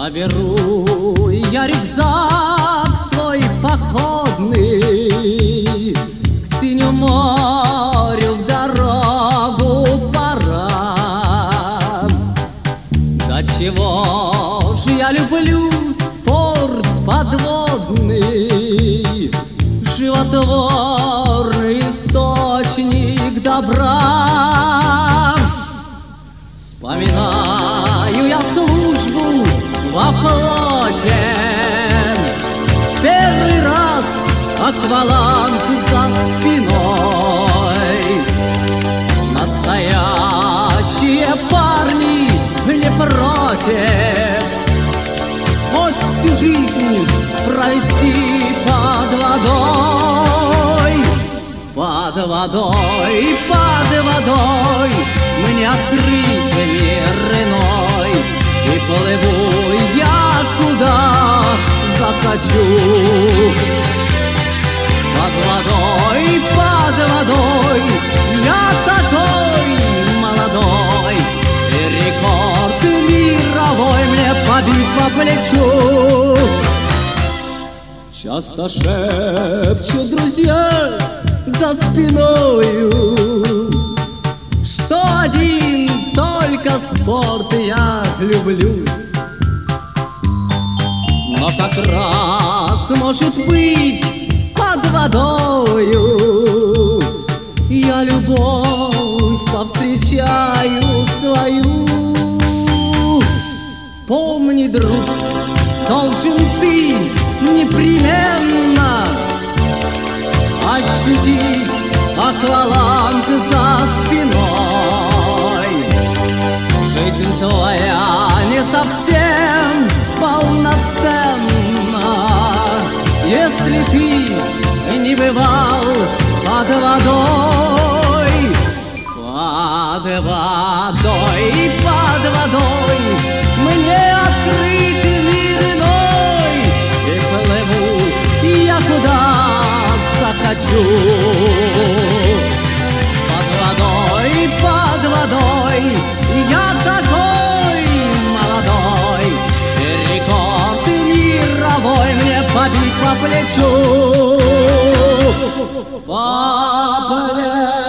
Соберу я рюкзак свой походный, к синему морю в дорогу пора. До чего ж я люблю спорт подводный, животворный источник добра. Вспоминаю я службу во флоте, первый раз акваланг за спиной. Настоящие парни не против хоть всю жизнь провести под водой. Под водой, под водой, мне открыт мир иной, и плыву я куда захочу. Под водой, я такой молодой, и рекорд мировой мне побит по плечу. Часто шепчут друзья за спиною, что один только спорт я люблю. Но как раз, может быть, под водою я любовь повстречаю свою. Помни, друг, должен ты непременно ощутить акваланг за спиной. Жизнь твоя не совсем полноценна, если ты не бывал под водой. Под водой, под водой, мне открыт мир иной, и плыву я куда захочу. Под водой, я такой молодой, и рекорд мировой мне побить по плечу. По плечу.